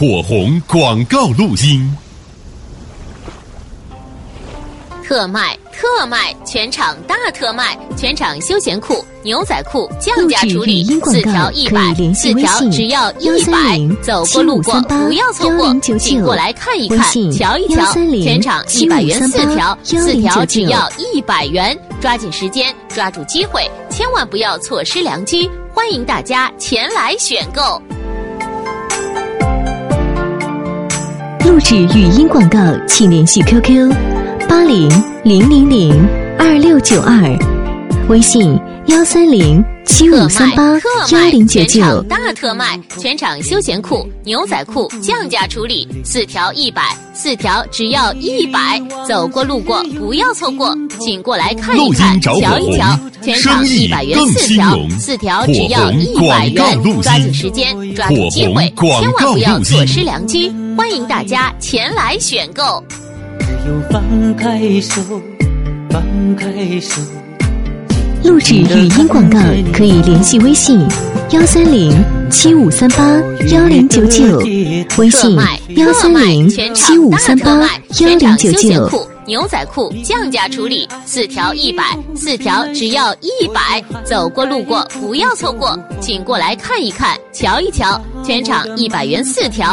火红广告录音。 特卖！全场大特卖！全场休闲裤、牛仔裤降价处理，4条100，4条只要100。走过路过不要错过，请过来看一看，瞧一瞧。全场100元4条，4条只要100元。抓紧时间，抓住机会，千万不要错失良机！欢迎大家前来选购。 录制语音广告，请联系 QQ8000022692，微信13075381099。 全场大特卖！全场休闲裤、牛仔裤降价处理，4条100，4条只要100。走过路过不要错过，请过来看一看，瞧一瞧。全场100元4条，4条只要100元。抓紧时间，抓住机会，千万不要错失良机！欢迎大家前来选购。 只有放开手，放开手。 录制语音广告可以联系微信13075381099，微信13075381099。 牛仔裤降价处理，4条100，4条只要100。走过路过不要错过，请过来看一看，瞧一瞧。全场100元4条